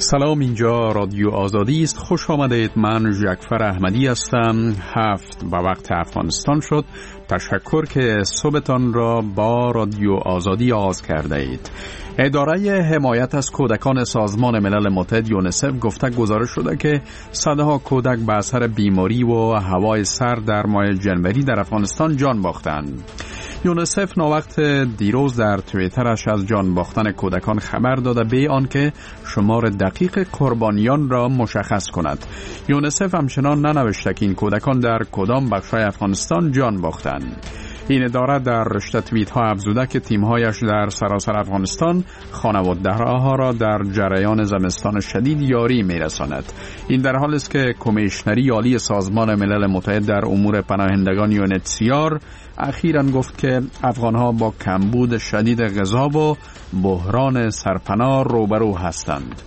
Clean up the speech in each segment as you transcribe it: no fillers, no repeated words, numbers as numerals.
سلام، اینجا رادیو آزادی است. خوش آمدید. من جعفر احمدی هستم. 7 به وقت افغانستان شد. تشکر که صبحتان را با رادیو آزادی آغاز کرده اید. اداره حمایت از کودکان سازمان ملل متحد یونیسف گفته گزارش شده که صدها کودک به اثر بیماری و هوای سرد در ماه جنوری در افغانستان جان باختند. یونیسف ناوقت دیروز در توییترش از جان باختن کودکان خبر داده به آنکه شمار دقیق قربانیان را مشخص کند. یونیسف همچنان ننوشته که این کودکان در کدام بخش‌های افغانستان جان باختند. این اداره در رشته توییت ها افزوده که تیم‌هایش در سراسر افغانستان خانواده‌ها را در جریان زمستان شدید یاری می‌رساند. این در حالی است که کمیشنری عالی سازمان ملل متحد در امور پناهندگان UNHCR اخیراً گفت که افغان‌ها با کمبود شدید غذا و بحران سرپناه روبرو هستند.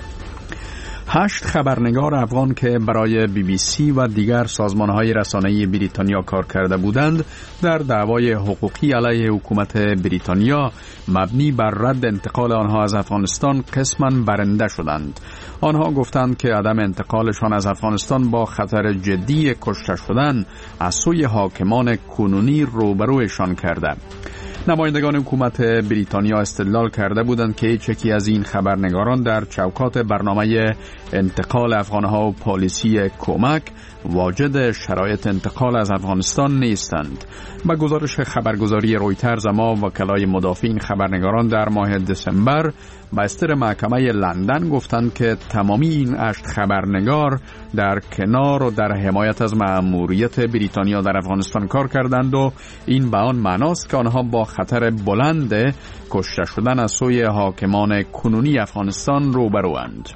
8 خبرنگار افغان که برای BBC و دیگر سازمان‌های رسانه‌ای بریتانیا کار کرده بودند در دعوای حقوقی علیه حکومت بریتانیا مبنی بر رد انتقال آنها از افغانستان قسماً برنده شدند. آنها گفتند که عدم انتقالشان از افغانستان با خطر جدی کشته شدن از سوی حاکمان کنونی روبروشان کرده. نمایندگان حکومت بریتانیا استدلال کرده بودند که هیچ یکی از این خبرنگاران در چوکات برنامه انتقال افغانها و پالیسی کمک واجد شرایط انتقال از افغانستان نیستند. با گزارش خبرگزاری رویترز ما وکلای مدافعین خبرنگاران در ماه دسامبر با استر محکمه لندن گفتند که تمامی این 8 خبرنگار در کنار و در حمایت از مأموریت بریتانیا در افغانستان کار کردند و این به آن معناست که آنها با خطر بلند کشته شدن از سوی حاکمان کنونی افغانستان روبروند.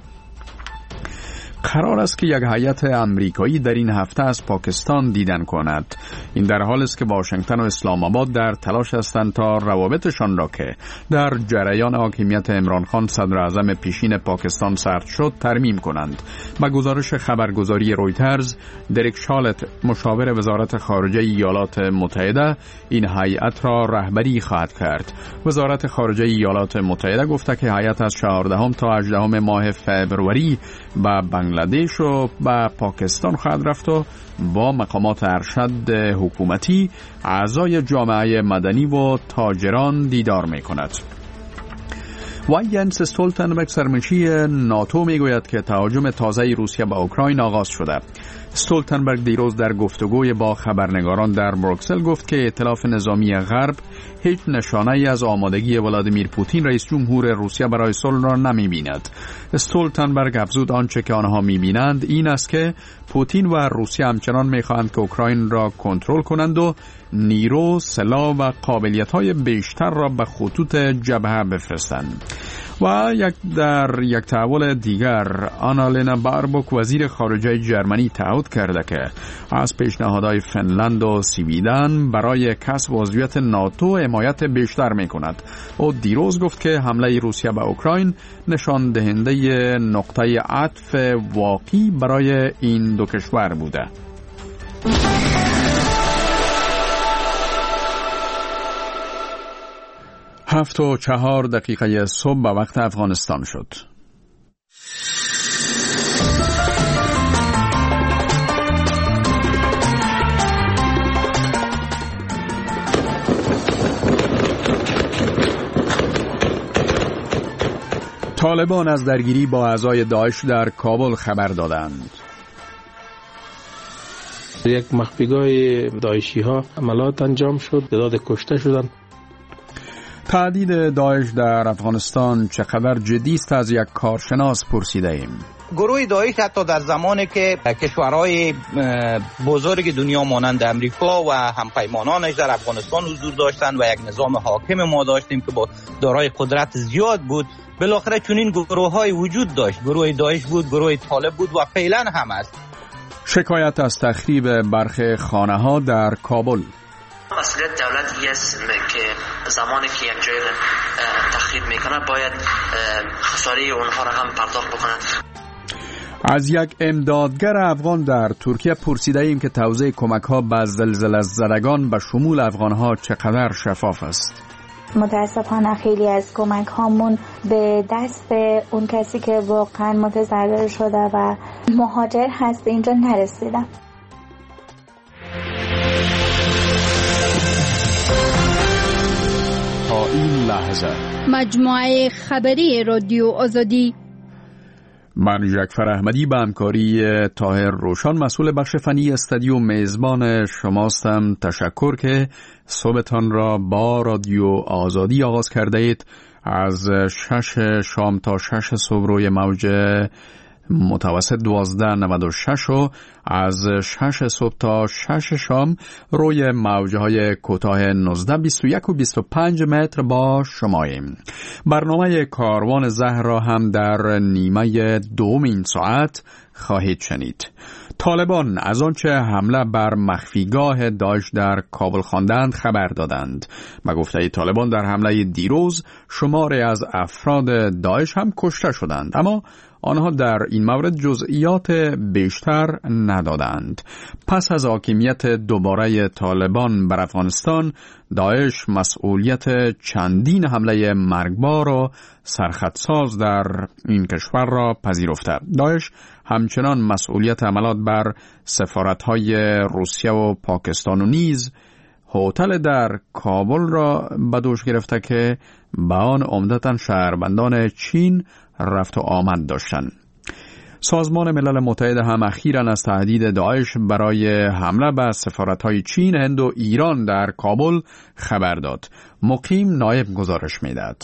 قرار است که یک هیئت امریکایی در این هفته از پاکستان دیدن کند. این در حالی است که واشنگتن و اسلام آباد در تلاش هستند تا روابطشان را که در جریان حاکمیت عمران خان صدر اعظم پیشین پاکستان سرد شد ترمیم کنند. با گزارش خبرگزاری رویترز، دریک شالت مشاور وزارت خارجه ایالات متحده این هیئت را رهبری خواهد کرد. وزارت خارجه ایالات متحده گفته که هیئت از 14 تا 18 ماه فوریه به بنگلادش و به پاکستان خواهد رفت و با مقامات ارشد حکومتی، اعضای جامعه مدنی و تاجران دیدار می کند. و ینس استولتنبرگ سرمنشی ناتو می گوید که تهاجم تازه روسیه به اوکراین آغاز شده. استولتنبرگ دیروز در گفتگوی با خبرنگاران در بروکسل گفت که ائتلاف نظامی غرب هیچ نشانه‌ای از آمادگی ولادیمیر پوتین رئیس جمهور روسیه برای صلح را نمی‌بیند. استولتنبرگ افزود آنچه که آنها می‌بینند این است که پوتین و روسیه همچنان می‌خواهند که اوکراین را کنترل کنند و نیرو، سلاح و قابلیت‌های بیشتر را به خطوط جبهه بفرستند. و در یک تحول دیگر، آنالینا باربوک وزیر خارجه جرمنی تعهد کرده که از پیشنهادهای فنلند و سویدن برای کسب عضویت ناتو حمایت بیشتر می‌کند. او دیروز گفت که حمله روسیه به اوکراین نشان دهنده نقطه عطف واقعی برای این دو کشور بوده. 7:04 صبح به وقت افغانستان شد. طالبان از درگیری با اعضای داعش در کابل خبر دادند. یک مخفیگاه داعشی ها عملیات انجام شد، تعداد کشته شدند. تهدید داعش در افغانستان چقدر جدی است از یک کارشناس پرسیده ایم. گروه داعش حتی در زمانی که کشورهای بزرگ دنیا مانند امریکا و همپیمانانش در افغانستان حضور داشتند و یک نظام حاکم ما داشتیم که با دارای قدرت زیاد بود، بالاخره چنین گروه‌های وجود داشت. گروه داعش بود، گروه طالب بود و فعلا هم است. شکایت از تخریب برخی خانه‌ها در کابل. مسئولیت دولتی است که زمانی که یک جای تخریب میکنه باید خساره اونها را هم پرداخت بکنند. از یک امدادگر افغان در ترکیه پرسیده ایم که توزیع کمک ها به زلزله زدگان به شمول افغان ها چقدر شفاف است. متاسفانه خیلی از کمک هامون به دست اون کسی که واقعا متضرر شده و مهاجر هست اینجا نرسیدم. تا این لحظه مجموعه خبری رادیو آزادی. من جعفر احمدی به همکاری طاهر روشان مسئول بخش فنی استودیو میزبان شماستم. تشکر که صبحتان را با رادیو آزادی آغاز کرده اید. از 6 شام تا 6 صبح روی موج متوسط 1296 و از 6 صبح تا 6 شام روی موجهای کوتاه 19 21 و 25 متر با شماییم. برنامه کاروان زهر را هم در نیمه دوم این ساعت خواهید شنید. طالبان از آنچه حمله بر مخفیگاه داعش در کابل خواندند خبر دادند. به گفته طالبان در حمله دیروز شماری از افراد داعش هم کشته شدند، اما آنها در این مورد جزئیات بیشتر ندادند. پس از حاکمیت دوباره طالبان بر افغانستان، داعش مسئولیت چندین حمله مرگبار و سرخطساز در این کشور را پذیرفته. داعش همچنان مسئولیت حملات بر سفارت‌های روسیه و پاکستان و نیز هتل در کابل را به دوش گرفته که به آن عمدتاً شهروندان چین رفت و آمد داشتند. سازمان ملل متحد هم اخیراً از تهدید داعش برای حمله به سفارت‌های چین، هند و ایران در کابل خبر داد. مقیم نایب گزارش می‌دهد.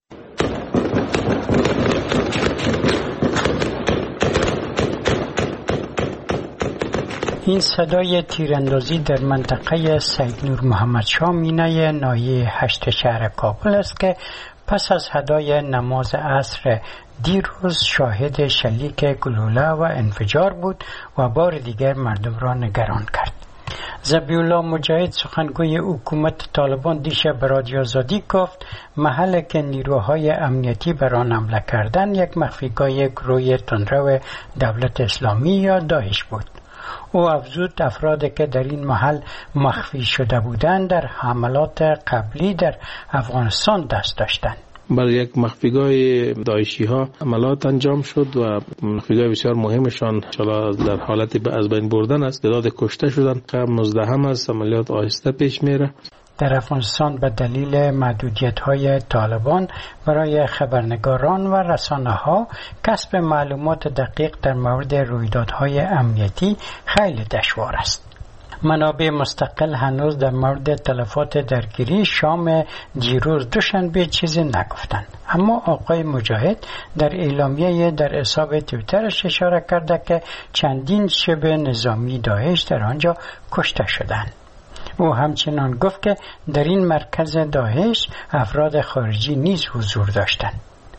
این صدای تیراندازی در منطقه سید نور محمد شاه مینای ناحیه 8 شهر کابل است که پس از ادای نماز عصر دیروز شاهد شلیک گلوله و انفجار بود و بار دیگر مردم را نگران کرد. ذبیح الله مجاهد سخنگوی حکومت طالبان دیشب به رادیو آزادی گفت محلی که نیروهای امنیتی بر آن حمله کردند یک مخفیگاه گروه تندرو دولت اسلامی یا داعش بود. او افزود افرادی که در این محل مخفی شده بودند در حملات قبلی در افغانستان دست داشتند. بر یک مخفیگاه داعشی ها عملیات انجام شد و مخفیگاه بسیار مهمشان در حالت از بین بردن است. تعداد کشته شدن قبل 19 هم است. عملیات آهسته پیش میره. در افغانستان به دلیل محدودیت‌های طالبان برای خبرنگاران و رسانه‌ها کسب معلومات دقیق در مورد رویدادهای امنیتی خیلی دشوار است. منابع مستقل هنوز در مورد تلفات درگیری شام دیروز دوشنبه چیزی نگفتند، اما آقای مجاهد در اعلامیه در حساب توییترش اشاره کرده که چندین شبه نظامی داعش در آنجا کشته شدند. او همچنان گفت که در این مرکز داعش افراد خارجی نیز حضور داشتند.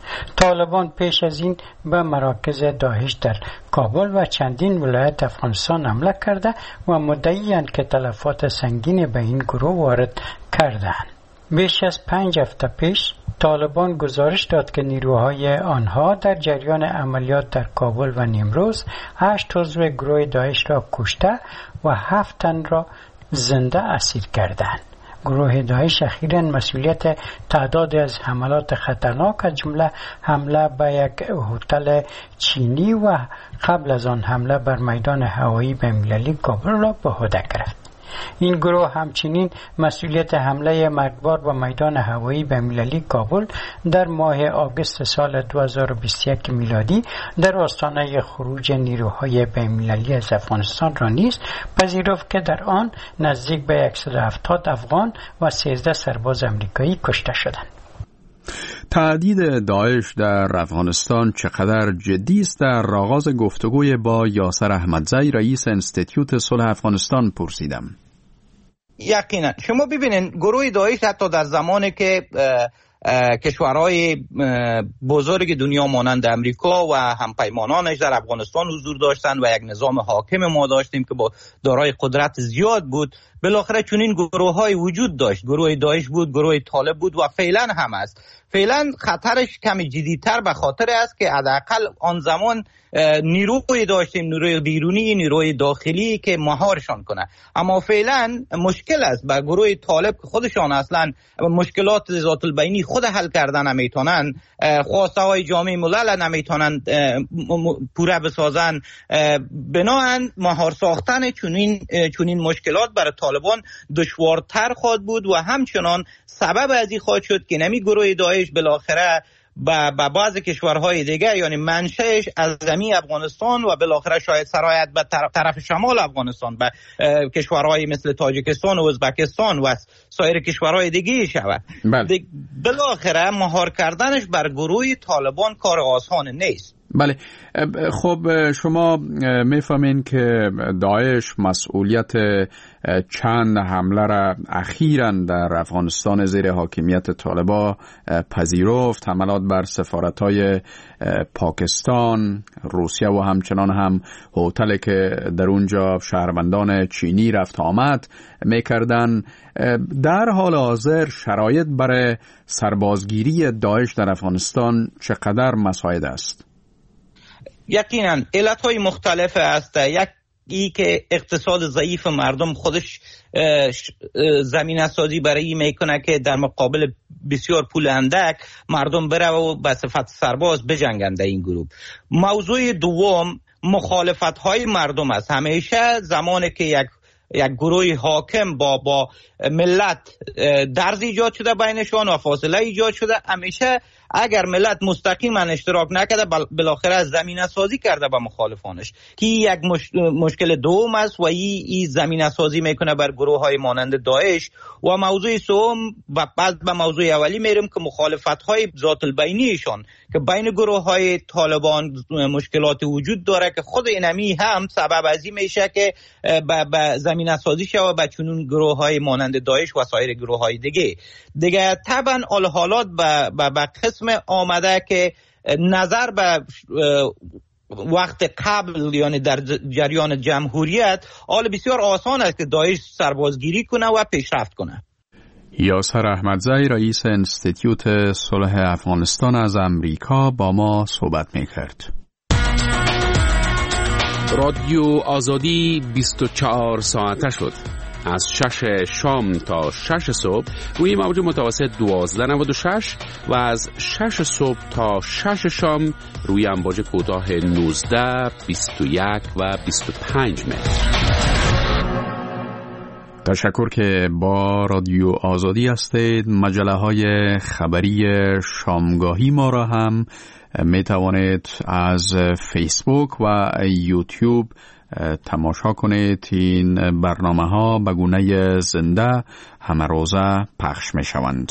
طالبان پیش از این به مراکز داعش در کابل و چندین ولایت افغانستان حمله کرده و مدعی‌اند که تلفات سنگین به این گروه وارد کردند. بیش از 5 هفته پیش طالبان گزارش داد که نیروهای آنها در جریان عملیات در کابل و نیمروز 8 عضو گروه داعش را کشته و 7 تن را زنده اسیر کردند. گروه داعش اخیراً مسئولیت تعدادی از حملات خطرناک از جمله حمله به یک هتل چینی و قبل از آن حمله بر میدان هوایی بین‌المللی کابل را به عهده گرفت. این گروه همچنین مسئولیت حمله مرگبار به میدان هوایی بین‌المللی کابل در ماه آگوست سال 2021 میلادی در آستانه خروج نیروهای بین‌المللی از افغانستان را نیز پذیرفت که در آن نزدیک به 170 افغان و 13 سرباز آمریکایی کشته شدند. تهدید داعش در افغانستان چقدر جدی است؟ در آغاز گفتگوی با یاسر احمدزی رئیس انستیتیوت صلح افغانستان پرسیدم. یقینا شما ببینید گروه داعش حتی در زمانی که کشورهای بزرگ دنیا مانند امریکا و همپیمانانش در افغانستان حضور داشتند و یک نظام حاکم ما داشتیم که با دارای قدرت زیاد بود. بالاخره چنین گروه‌های وجود داشت، گروه داعش بود، گروه طالب بود و فعلا هم است. فعلا خطرش کمی جدی‌تر به خاطر است که حداقل آن زمان نیروی داشتیم، نیروی بیرونی، نیروی داخلی که مهارشان کنه. اما فعلا مشکل است به گروه طالب که خودشان اصلا مشکلات ذات البینی خود حل کردن نمیتونن، خواسته های جامعه ملل نمیتونن پوره بسازن. بناهن مهار ساختن چنین مشکلات برای طالبان دشوارتر خواهد بود و همچنان سبب از این خواهد شد که نمی گروه داعش بالاخره با بعض کشورهای دیگه، یعنی منشأش از زمین افغانستان و بالاخره شاید سرایت به طرف شمال افغانستان به کشورهای مثل تاجیکستان و ازبکستان و سایر کشورهای دیگه شود. بالاخره مهار کردنش بر گروه طالبان کار آسان نیست. بله، خب شما میفهمین که داعش مسئولیت چند حمله را اخیراً در افغانستان زیر حاکمیت طالبان پذیرفت، حملات بر سفارت‌های پاکستان، روسیه و همچنان هم هتلی که در اونجا شهروندان چینی رفت آمد میکردن. در حال حاضر شرایط برای سربازگیری داعش در افغانستان چقدر مساعد است؟ یقینا علتهای مختلف است. یکی که اقتصاد ضعیف مردم خودش زمینه سازی برای این میکنه که در مقابل بسیار پول اندک مردم بره و به صفت سرباز بجنگند این گروه. موضوع دوم مخالفت های مردم است. همیشه زمانی که یک گروه حاکم با ملت درز ایجاد شده بینشان و فاصله ایجاد شده، همیشه اگر ملت مستقیما اشتراک نکرده بالاخره زمینه سازی کرده با مخالفانش، که یک مشکل دوم است و این زمینه سازی میکنه بر گروه های مانند داعش. و موضوع سوم و بعد به موضوع اولی میرم که مخالفت های ذات البینیشان که بین گروه های طالبان مشکلات وجود داره که خود اینمی هم سبب از این میشه که به زمینه سازی شوه به چنون گروه های مانند داعش و سایر گروه های دیگه. طبعا حالات به قسم آمده که نظر به وقت قبل، یعنی در جریان جمهوریت، حال بسیار آسان است که داعش سربازگیری کنه و پیشرفت کنه. یاسر احمدزی رئیس انستیتیوت صلح افغانستان از امریکا با ما صحبت می‌کرد. رادیو آزادی 24 ساعته شد. از 6 شام تا 6 صبح روی موج متوسط 1296 و از 6 صبح تا 6 شام روی امواج کوتاه 19، 21 و 25 متر. تشکر که با رادیو آزادی هستید. مجله های خبری شامگاهی ما را هم می توانید از فیسبوک و یوتیوب تماشا کنید. این برنامه ها به گونه زنده همه روزه پخش می شوند.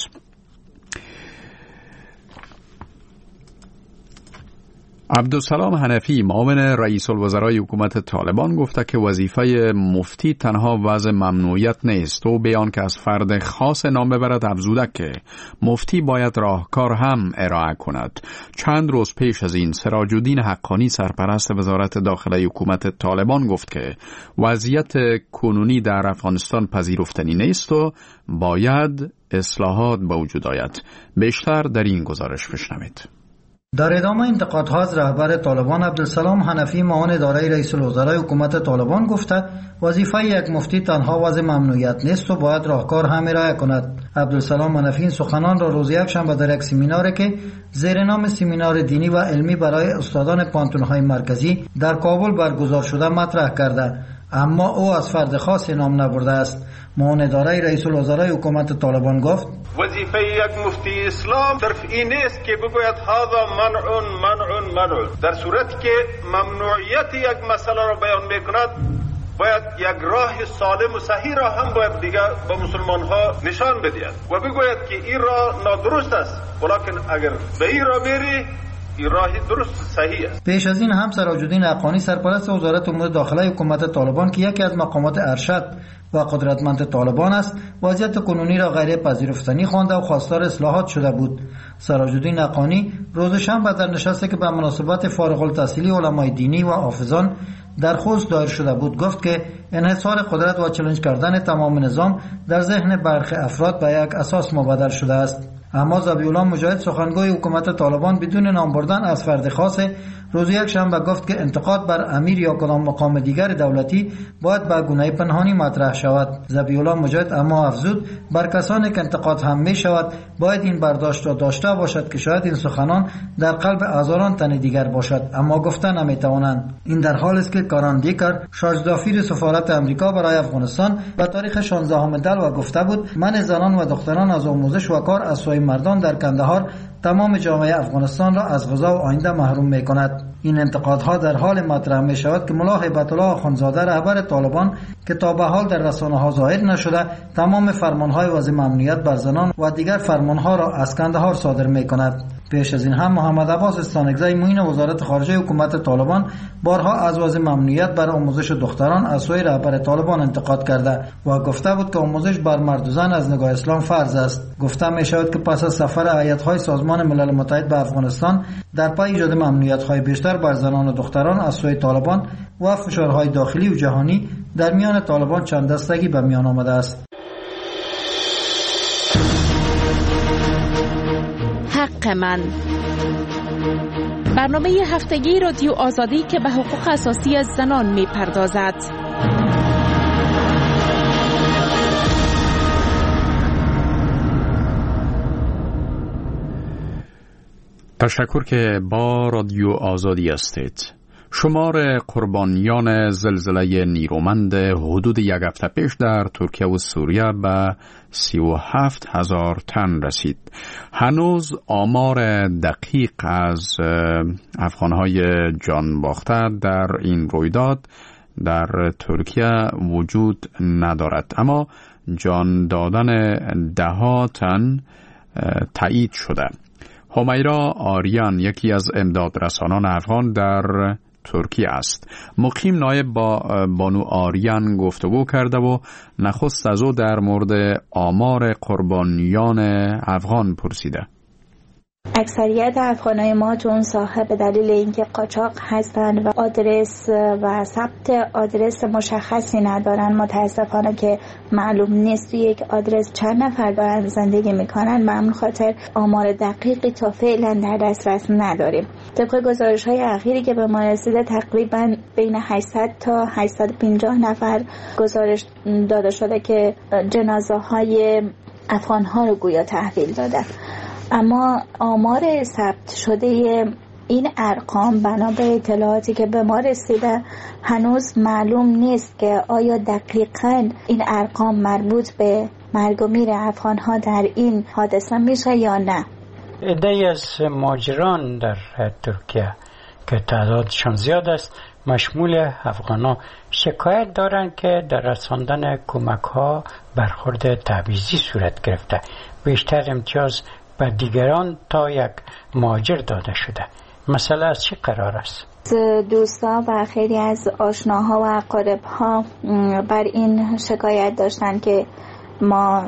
عبدالسلام حنفی معاون رئیس الوزرای حکومت طالبان گفته که وظیفه مفتی تنها وضع ممنوعیت نیست و بیان که از فرد خاص نام ببرد افزوده که مفتی باید راهکار هم ارائه کند. چند روز پیش از این سراج الدین حقانی سرپرست وزارت داخلی حکومت طالبان گفت که وضعیت کنونی در افغانستان پذیرفتنی نیست و باید اصلاحات به وجود آید. بیشتر در این گزارش بشنوید. در ادامه انتقادها از رهبر طالبان عبدالسلام حنفی معاون اداره رئیس الوزرای حکومت طالبان گفته وظیفه یک مفتی تنها وضع ممنوعیت نیست و باید راهکار هم ارائه کند. عبدالسلام حنفی این سخنان را روز یکشنبه در یک سمیناری که زیر نام سمینار دینی و علمی برای استادان پانتون‌های مرکزی در کابل برگزار شده مطرح کرده، اما او از فرد خاصی نام نبرده است. معاون اداره رئیس الوزرای حکومت طالبان گفت وظیفه یک مفتی اسلام صرف این نیست که بگوید هذا منع. در صورتی که ممنوعیت یک مسئله را بیان میکند باید یک راه سالم و صحیح را هم باید دیگه با مسلمان ها نشان بدهد و بگوید که این راه نادرست است، ولیکن اگر به این راه میری این راهی درست صحیح است. پیش از این هم سراج‌الدین حقانی سرپرست وزارت امور داخله حکومت طالبان که یکی از مقامات ارشد و قدرتمند طالبان است، وضعیت کنونی را غیر پذیرفتنی خوانده و خواستار اصلاحات شده بود. سراج‌الدین حقانی روز شنبه در نشستی که به مناسبت فارغ التحصیلی علمای دینی و حافظان در خوست دایر شده بود گفت که انحصار قدرت و چالش کردن تمام نظام در ذهن برخی افراد به یک اساس مبادر شده است. اما ذبیح‌الله مجاهد سخنگوی حکومت طالبان بدون نام بردن از فرد خاص روز یک شنبه گفت که انتقاد بر امیر یا کدام مقام دیگر دولتی باید به گونه پنهانی مطرح شود. ذبیح‌الله مجاهد اما افزود بر کسانی که انتقاد هم می شود باید این برداشت را داشته باشد که شاید این سخنان در قلب هزاران تن دیگر باشد اما گفته نمی توانند. این در حالی است که کاران دیکر شاجدافیر سفارت امریکا برای افغانستان به تاریخ 16 دلو گفته بود من زنان و دختران از آموزش و کار از سوی مردان در کندهار تمام جامعه افغانستان را از غذا و آینده محروم می کند. این انتقادها در حال مطرح می شود که ملا هیبت الله آخوندزاده رهبر طالبان که تا به حال در رسانه ها ظاهر نشده تمام فرمانهای وضع ممنوعیت بر زنان و دیگر فرمانها را از کندهار صادر می کند. پیش از این هم محمد عباس استانکزی معین وزارت خارجه حکومت طالبان بارها از وضع ممنوعیت بر آموزش دختران از سوی رهبر طالبان انتقاد کرده و گفته بود که آموزش بر مرد و زن از نگاه اسلام فرض است. گفته می شود که پس از سفر هیئت‌های سازمان ملل متحد به افغانستان در پی ایجاد ممنوعیت‌های بیشتر بر زنان و دختران از سوی طالبان و فشارهای داخلی و جهانی در میان طالبان چند دستگی به میان آمده است. حق من، برنامه هفتگی رادیو آزادی که به حقوق اساسی از زنان می پردازد. تشکر که با رادیو آزادی هستید. شمار قربانیان زلزله نیرومند حدود یک هفته پیش در ترکیه و سوریه به 37,000 تن رسید. هنوز آمار دقیق از افغانهای جان باخته در این رویداد در ترکیه وجود ندارد، اما جان دادن ده‌ها تن تایید شده. همیرا آریان یکی از امدادرسانان افغان در ترکیه است. مقیم نایب با بانو آریان گفتگو کرده و نخست از او در مورد آمار قربانیان افغان پرسیده. اکثریت افغانای ما تو اون ساحه به دلیل اینکه قاچاق هستن و آدرس و ثبت آدرس مشخصی ندارن، متاسفانه که معلوم نیست یک آدرس چند نفر دارن زندگی میکنن، به همین خاطر آمار دقیقی تا فعلا در دسترس نداریم. طبق گزارش های اخیری که به ما رسیده تقریبا بین 800 تا 850 نفر گزارش داده شده که جنازه های افغان ها رو گویا تحویل داده. اما آمار ثبت شده این ارقام بنا به اطلاعاتی که به ما رسیده هنوز معلوم نیست که آیا دقیقاً این ارقام مربوط به مرگ و میر افغان‌ها در این حادثه میشه یا نه. عده‌ای از مهاجران در ترکیه که تعدادشان زیاد است مشمول افغان‌ها شکایت دارند که در رساندن کمک‌ها برخورد تبعیضی صورت گرفته. بیشتر امتیاز به دیگران تا یک مهاجر داده شده. مسئله از چه قرار است؟ دوستا و خیلی از آشناها و اقارب‌ها بر این شکایت داشتن که ما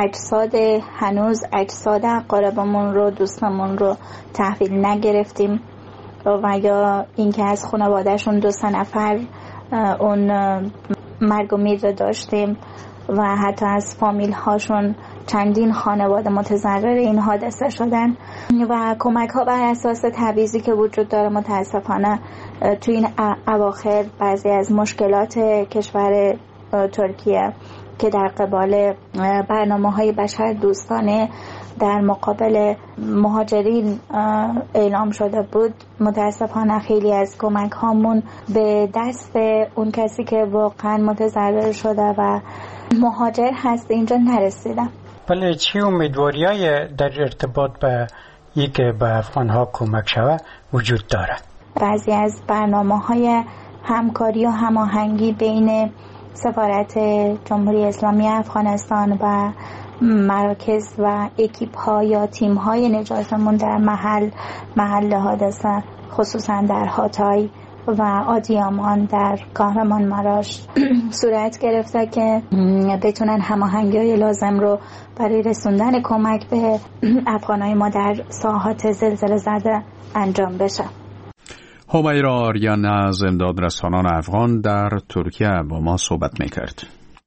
هنوز اجساد اقاربمون رو، دوستمون رو تحویل نگرفتیم و یا اینکه از خانوادهشون 2 نفر اون مرگ و میر رو داشتیم و حتی از فامیل هاشون چندین خانواده متضرر این حادثه شدن و کمک ها بر اساس تبعیضی که وجود داره. متاسفانه تو این اواخر بعضی از مشکلات کشور ترکیه که در قبال برنامه‌های بشر دوستانه در مقابل مهاجرین اعلام شده بود، متاسفانه خیلی از کمک هامون به دست اون کسی که واقعا متضرر شده و مهاجر هست اینجا نرسیده. بله، چی امیدواری‌های در ارتباط به یک به افغان‌ها کمک شود وجود دارد؟ بعضی از برنامه‌های همکاری و هماهنگی بین سفارت جمهوری اسلامی افغانستان و مراکز و اکیپ ها یا تیم های نجاتمون در محل حادثه، خصوصا در هاتای و آدیامان در کاهرمانمراش صورت گرفته که بتونن هماهنگی‌های لازم رو برای رسوندن کمک به افغانای ما در ساحات زلزله زده انجام بشه. همیرا آریان از امداد رسانان افغان در ترکیه با ما صحبت میکرد.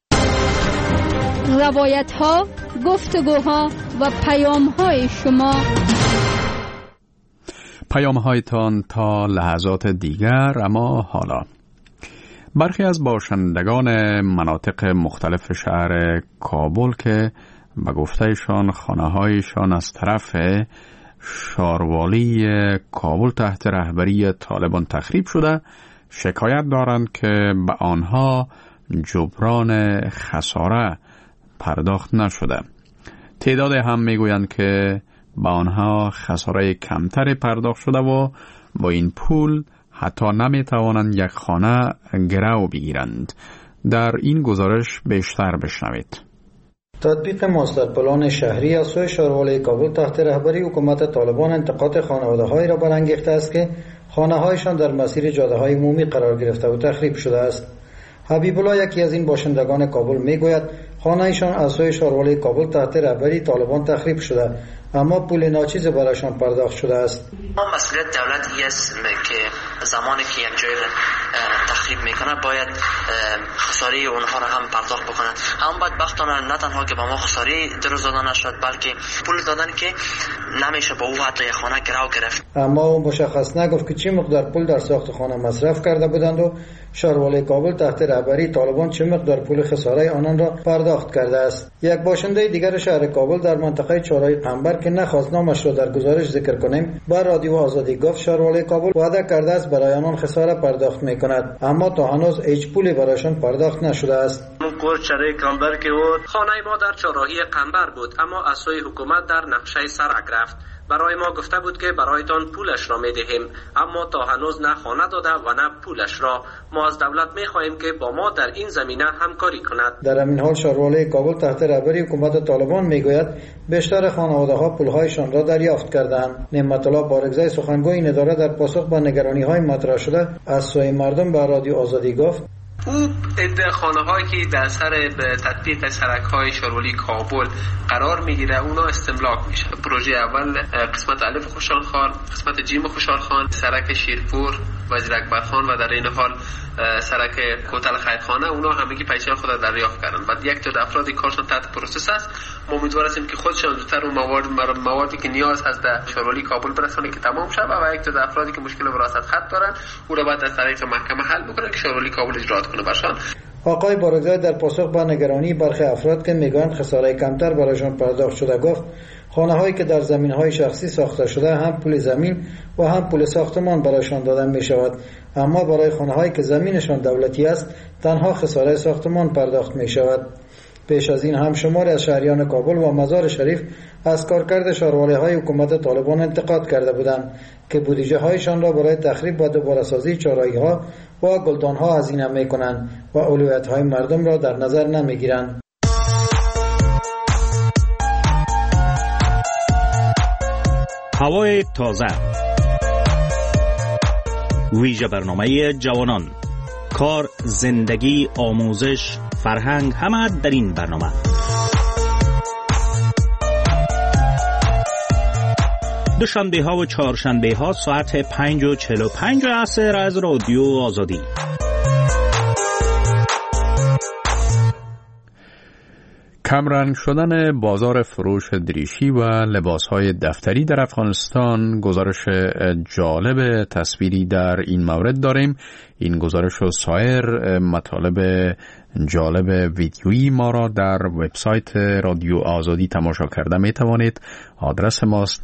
روایت ها، گفتگوها و پیام های شما، پیام هایتان تا لحظات دیگر. اما حالا برخی از باشندگان مناطق مختلف شهر کابل که به گفتهشان خانه‌هایشان از طرف شاروالی کابل تحت رهبری طالبان تخریب شده، شکایت دارند که به آنها جبران خساره پرداخت نشده. تعداد هم میگویند که به آنها خساره کمتری پرداخت شده و با این پول حتی نمیتوانند یک خانه گرو بگیرند. در این گزارش بیشتر بشنوید. تطبیق ماستر پلان شهری از سوی شاروالی کابل تحت رهبری حکومت طالبان انتقاد خانواده‌هایی را برانگیخته است که خانه‌هایشان در مسیر جاده‌های عمومی قرار گرفته و تخریب شده است. حبیب الله یکی از این باشندگان کابل میگوید خانه‌ایشان از سوی شاروالی کابل تحت رهبری طالبان تخریب شده، اما پول ناچیز برایشان پرداخت شده است. مسئولیت دولت است که زمانی که یک جای تخریب میکنه باید خساره اونها را هم پرداخت بکنه. اما بدبختانه نه تنها که به ما خساره درست داده نشد، بلکه پول دادن که نمیشه با او حتی یک خانه گرو گرفت. اما او مشخص نگفت که چه مقدار پول در ساخت خانه مصرف کرده بودند و شاروالی کابل تحت رهبری طالبان چه مقدار پول خساره آنان را پرداخت کرده است. یک باشنده دیگر شهر کابل در منطقه چهارراه قنبر که نخواست نامش را در گزارش ذکر کنیم، با رادیو آزادی گفت شاروالی کابل وعده کرده است برای آنان خساره پرداخت می‌کند، اما تا هنوز هیچ پولی برایشان پرداخت نشده است. چهارراه قنبر که بود خانه ما در چهارراهی قنبر بود، اما از سوی حکومت در نقشه سرک رفت. برای ما گفته بود که برایتان پولش را میدهیم، اما تا هنوز نه خانه داده و نه پولش را. ما از دولت میخواهیم که با ما در این زمینه همکاری کند. در همین حال شاروالی کابل تحت رهبری حکومت طالبان میگوید بیشتر خانواده‌ها پولهایشان را دریافت کردند. نعمت الله بارگزای سخنگوی این اداره در پاسخ به نگرانی‌های مطرح شده از سوی مردم به رادیو آزادی گفت او خانه هایی که در سر تطبیق سرک های شاروالی کابل قرار میگیره اونا استملاک میشه. پروژه اول قسمت الف خوشحالخان، قسمت جیم خوشحالخان، سرک شیرپور وزیر اکبرخان و در این حال سرک کوتل خیرخانه، اونا همگی پیسه خود را دریافت کردن. بعد یک تعداد افرادی کارشون تحت پروسس است. ما امیدوار هستیم که خودشان زودتر اون موادی که نیاز هست در شاروالی کابل برسونه که تمام شه و یک تعداد افرادی که مشکل وراثت خط دارن او را بعد از طریق محکمه حل بکنن که شاروالی کابل اجرات کنه برشان. آقای بارگزای در پاسخ به نگرانی برخی افراد که میگویند خساره کمتر برایشان پرداخت شده گفت خانه‌هایی که در زمین‌های شخصی ساخته شده هم پول زمین و هم پول ساختمان برایشان داده می‌شود، اما برای خانه‌هایی که زمینشان دولتی است تنها خساره ساختمان پرداخت می‌شود. پیش از این هم شماری از شهریان کابل و مزار شریف از کارکرد شاروالی‌های حکومت طالبان انتقاد کرده بودند که بودجه‌هایشان را برای تخریب و دوباره‌سازی چهارراهی‌ها و گلدان‌ها هزینه می‌کنند و اولویت‌های مردم را در نظر نمی‌گیرند. هوای تازه، ویژه برنامه جوانان، کار، زندگی، آموزش، فرهنگ، همه در این برنامه. دوشنبه ها و چهارشنبه ها ساعت 5:45 عصر از رادیو آزادی. کمرنگ شدن بازار فروش دریشی و لباسهای دفتری در افغانستان، گزارش جالب تصویری در این مورد داریم. این گزارش و سایر مطالب جالب ویدیویی ما را در وبسایت رادیو آزادی تماشا کرده می توانید. آدرس ماست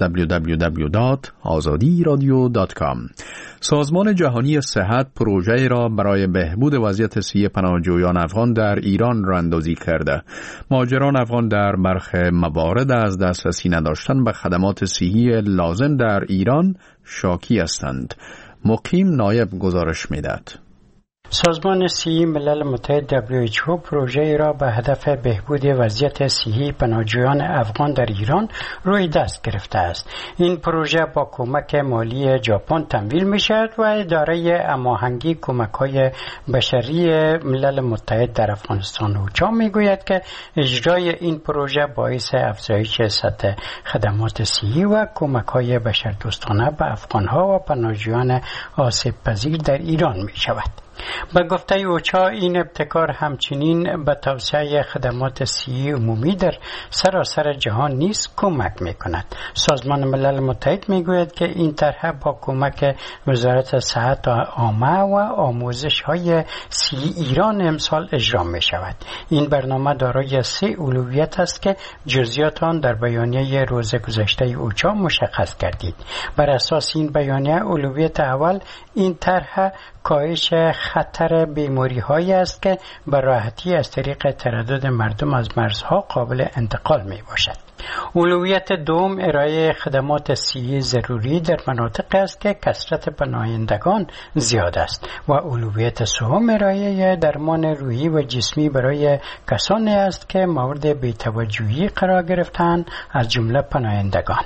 www.azadiradio.com. سازمان جهانی صحت پروژه‌ای را برای بهبود وضعیت صحی پناهجویان افغان در ایران راهاندازی کرده. مهاجران افغان در برخی موارد از دسترسی نداشتن به خدمات صحی لازم در ایران شاکی هستند. مقیم نایب گزارش می‌دهد. سازمان صحی ملل متحد WHO پروژه را به هدف بهبود وضعیت صحی پناهجویان افغان در ایران روی دست گرفته است. این پروژه با کمک مالی ژاپن تمویل می شود و اداره هماهنگی کمک‌های بشری ملل متحد در افغانستان اوچا می گوید که اجرای این پروژه باعث افزایش سطح خدمات صحی و کمک‌های بشردوستانه به افغان‌ها و پناهجویان آسیب پذیر در ایران می شود. به گفته اوچا این ابتکار همچنین به توسعه خدمات صحی عمومی در سراسر جهان نیز کمک می کند. سازمان ملل متحد می گوید که این طرح با کمک وزارت صحت عامه و آموزش های صحی ایران امسال اجرا می شود. این برنامه دارای 3 اولویت است که جزئیات آن در بیانیه روز گذشته اوچا مشخص گردید. بر اساس این بیانیه اولویت اول این طرح کاهش خطر بیماری هایی است که به راحتی از طریق تردد مردم از مرزها قابل انتقال می باشد. اولویت دوم ارائه خدمات صحی ضروری در مناطق است که کثرت پناهندگان زیاد است و اولویت سوم ارائه درمان روحی و جسمی برای کسانی است که مورد بی‌توجهی قرار گرفتند از جمله پناهندگان.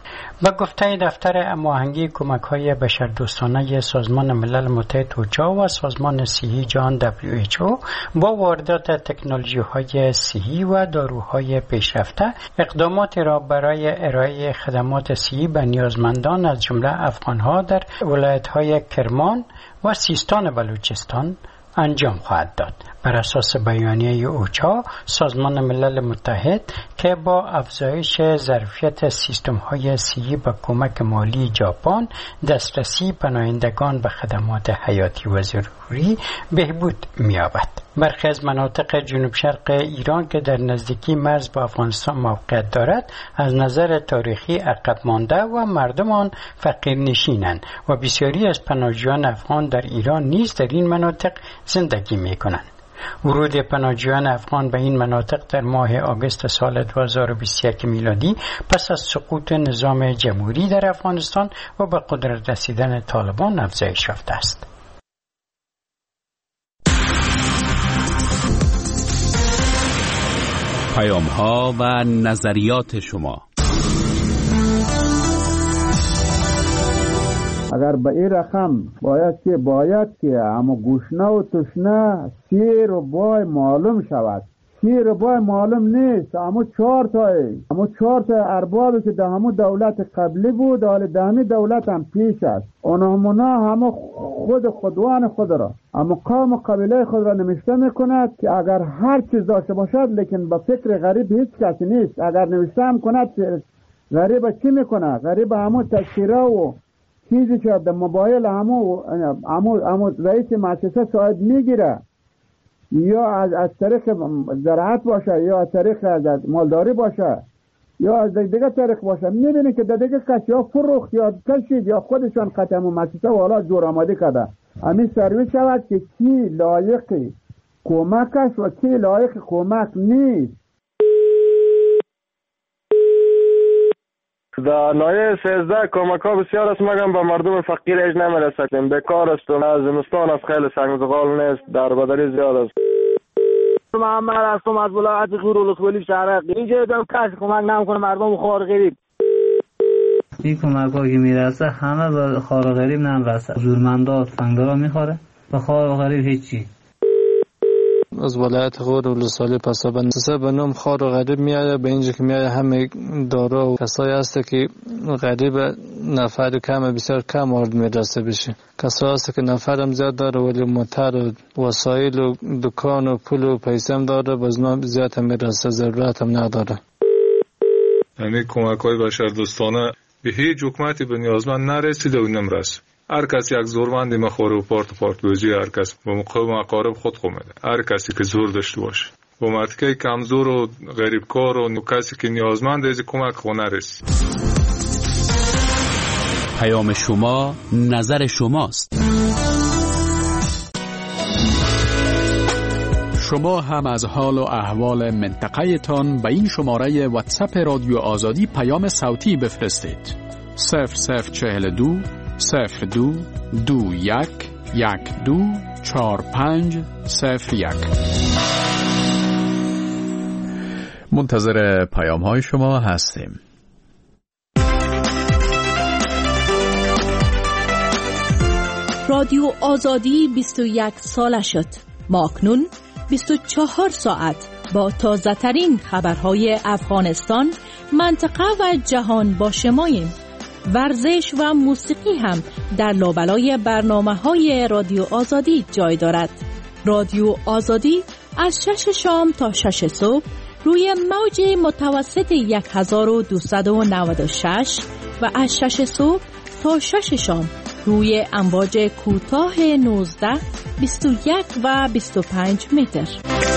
با گفته دفتر هماهنگی کمک‌های بشردوستانه سازمان ملل متحد اوچا و سازمان صحی جهان WHO با واردات تکنولوژی‌های صحی و داروهای پیشرفته اقدامات را برای ارائه خدمات صحی به نیازمندان از جمله افغان‌ها در ولایت‌های کرمان و سیستان بلوچستان انجام خواهد داد. بر اساس بیانیه اوچا سازمان ملل متحد که با افزایش ظرفیت سیستم‌های صحی با کمک مالی ژاپن دسترسی پناهندگان به خدمات حیاتی و ضروری بهبود می‌یابد. برخی از مناطق جنوب شرق ایران که در نزدیکی مرز با افغانستان موقعیت دارد از نظر تاریخی عقب مانده و مردم آن فقیرنشینند و بسیاری از پناهجویان افغان در ایران نیز در این مناطق زندگی می‌کنند. ورود پناهجویان افغان به این مناطق در ماه آگوست سال 2021 میلادی پس از سقوط نظام جمهوری در افغانستان و به قدرت رسیدن طالبان افزایش یافته است. پیام‌ها و نظریات شما. اگر به این رقم باید که اما گوشنه و تشنه 3 روبای معلوم شود. 3 روبای معلوم نیست، اما 4 تا اربابی که در همون دولت قبلی بود حال دهمی دولت هم پیش است. اونها همه خودوان خود را اما قوم و قبیله خود را نوشته میکند که اگر هر چیز داشته باشد لیکن با فکر غریب هیچ کسی نیست. اگر نوشته هم کند غریب چی میکنه؟ غریب همون تذکیره و چیزی که در موبایل همون رئیس مؤسسه شاید میگیره یا از طریق زراعت باشه یا از طریق مالداری باشه یا از دیگه طریق باشه، میبینی که دیگه کسی یا فروخت یا کشید یا خودشان قطعه مؤسسه و حالا جور آماده کرده. همین سرویس شود که کی لایق کمک است و کی لایق کمک نیست. در لایه 13 کمک ها بسیار است مگم به مردم فقیر اج نمیرسد. بیکار است و از زمستان است خیلی سنگزغال نیست، در بدری زیاد است. محمد هستم از ولایت غورالخولی شرق. اینجا دم کسی کمک نمیکنه مردم خوار غریب. این کمک ها که میرسه همه به خوار غریب نمیرسه. زورمندا فنگدارا میخوره و خوار غریب هیچی. از ولایت غورالخولی پسابند به نام خوار و غریب میاد. به اینجا که میاد همه دارا و کسایی هست که غریب نفر کم بسیار کم مورد میرسه بشه. کسایی هست که نفرم زیاد داره ولی موتر و وسایل و دکان و پول و پیسه هم داره باز نام زیاد هم میرسه، ضرورت هم نداره. یعنی کمک های بشردوستانه به هیچ حکومتی به نیازمند نرسیده و نمیرسه. هر کسی یک زورمندی مخوره و پارت بوزی هر کس با مقام اقارب خود خومده. هر کسی که زور داشته باشه با مردکی کمزور و غریبکار و کسی که نیازمند از کمک خونه رسید. پیام شما نظر شماست. شما هم از حال و احوال منطقه تان به این شماره واتساپ رادیو آزادی پیام صوتی بفرستید. 0042 02 21 12 4501. منتظر پیام های شما هستیم. رادیو آزادی 21 ساله شد. ما اکنون 24 ساعت با تازه ترین خبرهای افغانستان، منطقه و جهان با شماییم. ورزش و موسیقی هم در لابلای برنامه‌های رادیو آزادی جای دارد. رادیو آزادی از 6 شام تا 6 صبح روی موج متوسط 1296 و از 6 صبح تا 6 شام روی امواج کوتاه 19، 21 و 25 متر.